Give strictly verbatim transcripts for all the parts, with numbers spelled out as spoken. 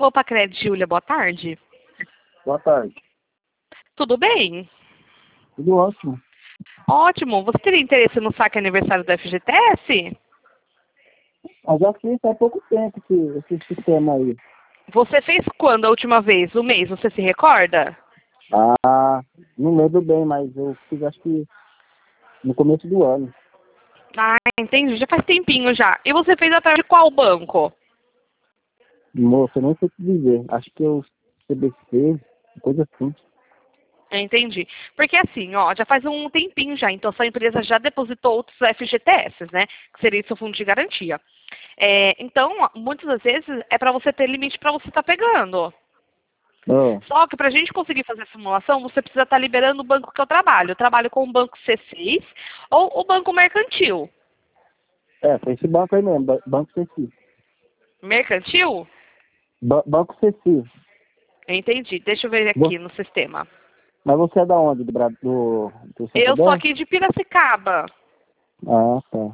Opa, Cred, Júlia, boa tarde. Boa tarde. Tudo bem? Tudo ótimo. Ótimo. Você teria interesse no saque aniversário do F G T S? Eu já fiz há pouco tempo esse, esse sistema aí. Você fez quando a última vez? O mês, você se recorda? Ah, não lembro bem, mas eu fiz acho que no começo do ano. Ah, entendi. Já faz tempinho já. E você fez através de qual banco? Moça, eu nem sei o que dizer. Acho que eu C B C, coisa assim. Entendi. Porque assim, ó, já faz um tempinho já, então sua empresa já depositou outros F G T S, né? Que seria seu fundo de garantia. É, então, muitas das vezes é para você ter limite para você estar pegando. Ah, Só que para a gente conseguir fazer a simulação, você precisa estar liberando o banco que eu trabalho. Eu trabalho com o banco C seis ou o banco mercantil. é, foi esse banco aí mesmo, ba- Banco Ceci. Mercantil? Ba Banco Ceci. Entendi. Deixa eu ver Vo- aqui no sistema. Mas você é da onde? Do, Bra- do, do Eu sou Santander? aqui de Piracicaba. Ah, tá.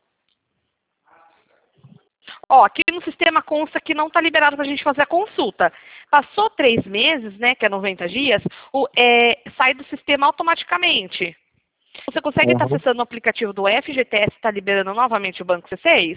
Ó, aqui no sistema consta que não está liberado para a gente fazer a consulta. Passou três meses, né, que é noventa dias, o, é, sai do sistema automaticamente. Você consegue estar Uhum. acessando o aplicativo do F G T S e está liberando novamente o Banco C seis?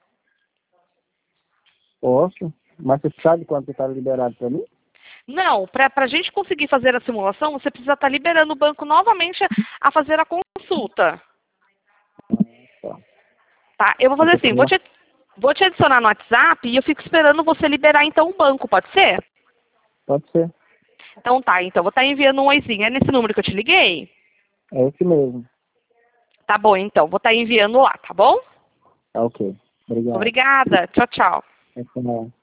Posso? Mas você sabe quanto está liberado para mim? Não, para a gente conseguir fazer a simulação, você precisa estar liberando o banco novamente a fazer a consulta. Tá. Tá? Eu vou fazer assim, vou te, vou te adicionar no WhatsApp e eu fico esperando você liberar então o banco, pode ser? Pode ser. Então tá, então vou estar enviando um oizinho. É nesse número que eu te liguei? É esse mesmo. Tá bom, então, vou estar enviando lá, tá bom? Tá ok. Obrigado. Obrigada. Tchau, tchau. Até mais.